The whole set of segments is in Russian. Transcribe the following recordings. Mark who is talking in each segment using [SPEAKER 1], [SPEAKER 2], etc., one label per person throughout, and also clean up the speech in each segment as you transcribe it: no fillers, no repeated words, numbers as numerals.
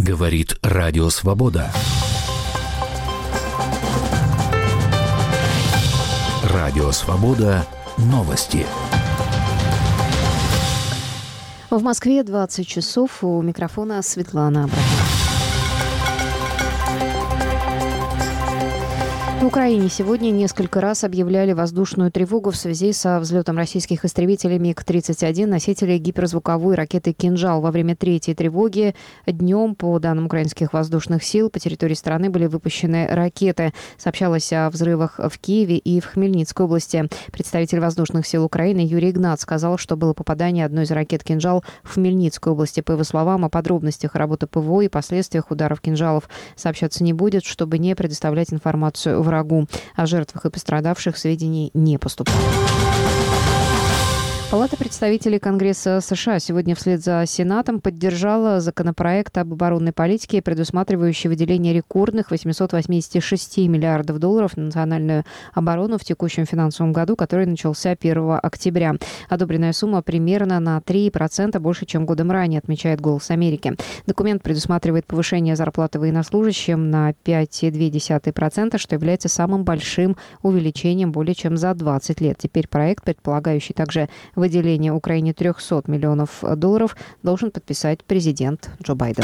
[SPEAKER 1] Говорит Радио Свобода. Радио Свобода. Новости.
[SPEAKER 2] В Москве 20 часов. У микрофона Светлана Абрамова. В Украине сегодня несколько раз объявляли воздушную тревогу в связи со взлетом российских истребителей МиГ-31, носителей гиперзвуковой ракеты «Кинжал». Во время третьей тревоги днем, по данным украинских воздушных сил, по территории страны были выпущены ракеты. Сообщалось о взрывах в Киеве и в Хмельницкой области. Представитель воздушных сил Украины Юрий Игнат сказал, что было попадание одной из ракет «Кинжал» в Хмельницкой области. По его словам, о подробностях работы ПВО и последствиях ударов «Кинжалов» сообщаться не будет, чтобы не предоставлять информацию врагу. О жертвах и пострадавших сведений не поступало. Палата представителей Конгресса США сегодня вслед за Сенатом поддержала законопроект об оборонной политике, предусматривающий выделение рекордных $886 миллиардов на национальную оборону в текущем финансовом году, который начался 1 октября. Одобренная сумма примерно на 3% больше, чем годом ранее, отмечает «Голос Америки». Документ предусматривает повышение зарплаты военнослужащим на 5,2%, что является самым большим увеличением более чем за 20 лет. Теперь проект, предполагающий также выделение Украине $300 миллионов, должен подписать президент Джо Байден.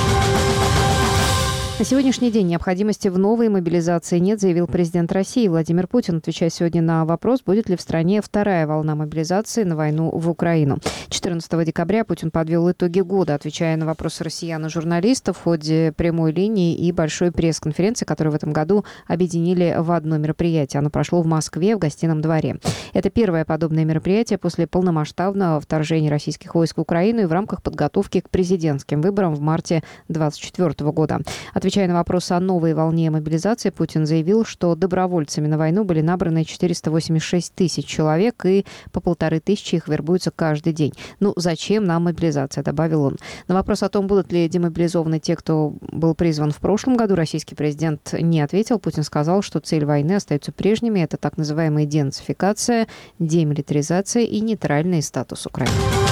[SPEAKER 2] На сегодняшний день необходимости в новой мобилизации нет, заявил президент России Владимир Путин, отвечая сегодня на вопрос, будет ли в стране вторая волна мобилизации на войну в Украину. 14 декабря Путин подвел итоги года, отвечая на вопросы россиян и журналистов в ходе прямой линии и большой пресс-конференции, которую в этом году объединили в одно мероприятие. Оно прошло в Москве в Гостином дворе. Это первое подобное мероприятие после полномасштабного вторжения российских войск в Украину и в рамках подготовки к президентским выборам в марте 2024 года. Отвечая на вопрос о новой волне мобилизации, Путин заявил, что добровольцами на войну были набраны 486 тысяч человек, и по 1500 их вербуются каждый день. Ну, зачем нам мобилизация, добавил он. На вопрос о том, будут ли демобилизованы те, кто был призван в прошлом году, российский президент не ответил. Путин сказал, что цель войны остается прежними. Это так называемая денацификация, демилитаризация и нейтральный статус Украины.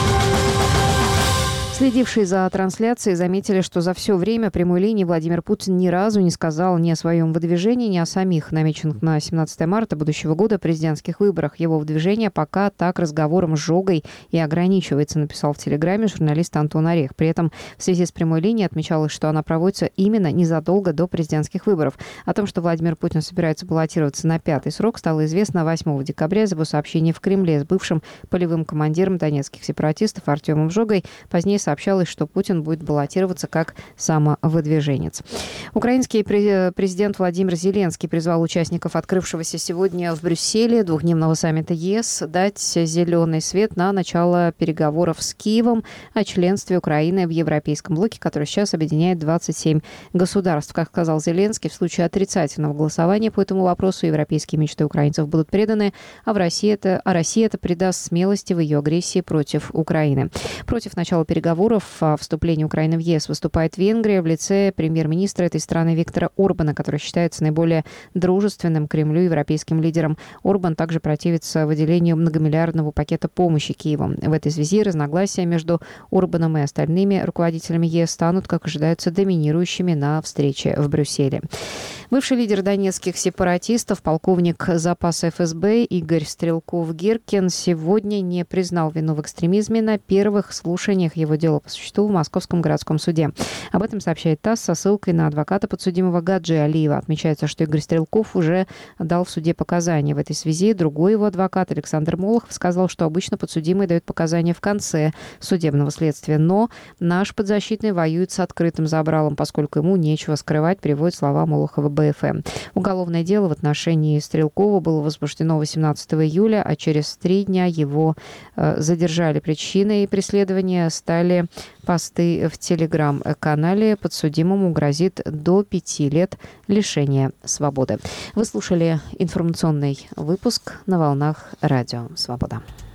[SPEAKER 2] Следившие за трансляцией заметили, что за все время прямой линии Владимир Путин ни разу не сказал ни о своем выдвижении, ни о самих намеченных на 17 марта будущего года президентских выборах. Его выдвижение пока так разговором с Жогой и ограничивается, написал в Телеграме журналист Антон Орех. При этом в связи с прямой линией отмечалось, что она проводится именно незадолго до президентских выборов. О том, что Владимир Путин собирается баллотироваться на 5-й срок, стало известно 8 декабря из его сообщения в Кремле с бывшим полевым командиром донецких сепаратистов Артемом Жогой. Позднее сообщалось, что Путин будет баллотироваться как самовыдвиженец. Украинский президент Владимир Зеленский призвал участников открывшегося сегодня в Брюсселе двухдневного саммита ЕС дать зеленый свет на начало переговоров с Киевом о членстве Украины в Европейском блоке, который сейчас объединяет 27 государств. Как сказал Зеленский, в случае отрицательного голосования по этому вопросу европейские мечты украинцев будут преданы, а Россия это придаст смелости в ее агрессии против Украины. Против начала переговоров о вступлении Украины в ЕС выступает Венгрия в лице премьер-министра этой страны Виктора Орбана, который считается наиболее дружественным Кремлю европейским лидером. Орбан также противится выделению многомиллиардного пакета помощи Киеву. В этой связи разногласия между Орбаном и остальными руководителями ЕС станут, как ожидается, доминирующими на встрече в Брюсселе. Бывший лидер донецких сепаратистов, полковник запаса ФСБ Игорь Стрелков-Гиркин сегодня не признал вину в экстремизме на первых слушаниях его дела по существу в Московском городском суде. Об этом сообщает ТАСС со ссылкой на адвоката подсудимого Гаджи Алиева. Отмечается, что Игорь Стрелков уже дал в суде показания. В этой связи другой его адвокат Александр Молохов сказал, что обычно подсудимый дает показания в конце судебного следствия. Но наш подзащитный воюет с открытым забралом, поскольку ему нечего скрывать, приводит слова Молохова БФМ. Уголовное дело в отношении Стрелкова было возбуждено 18 июля, а через 3 дня его задержали. Причиной преследования стали посты в телеграм-канале. Подсудимому грозит до 5 лет лишения свободы. Вы слушали информационный выпуск на волнах Радио Свобода.